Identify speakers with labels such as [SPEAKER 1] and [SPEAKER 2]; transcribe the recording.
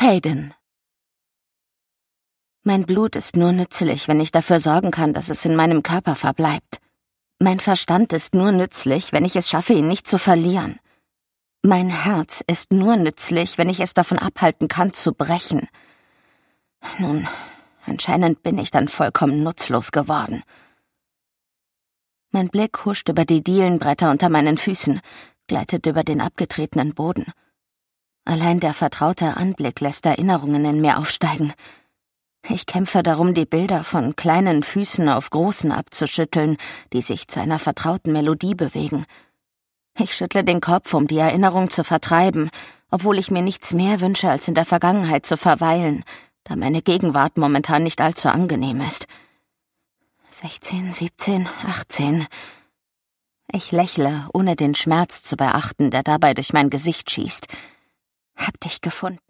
[SPEAKER 1] Hayden. Mein Blut ist nur nützlich, wenn ich dafür sorgen kann, dass es in meinem Körper verbleibt. Mein Verstand ist nur nützlich, wenn ich es schaffe, ihn nicht zu verlieren. Mein Herz ist nur nützlich, wenn ich es davon abhalten kann, zu brechen. Nun, anscheinend bin ich dann vollkommen nutzlos geworden. Mein Blick huscht über die Dielenbretter unter meinen Füßen, gleitet über den abgetretenen Boden. Allein der vertraute Anblick lässt Erinnerungen in mir aufsteigen. Ich kämpfe darum, die Bilder von kleinen Füßen auf großen abzuschütteln, die sich zu einer vertrauten Melodie bewegen. Ich schüttle den Kopf, um die Erinnerung zu vertreiben, obwohl ich mir nichts mehr wünsche, als in der Vergangenheit zu verweilen, da meine Gegenwart momentan nicht allzu angenehm ist. 16, 17, 18. Ich lächle, ohne den Schmerz zu beachten, der dabei durch mein Gesicht schießt. Hab dich gefunden.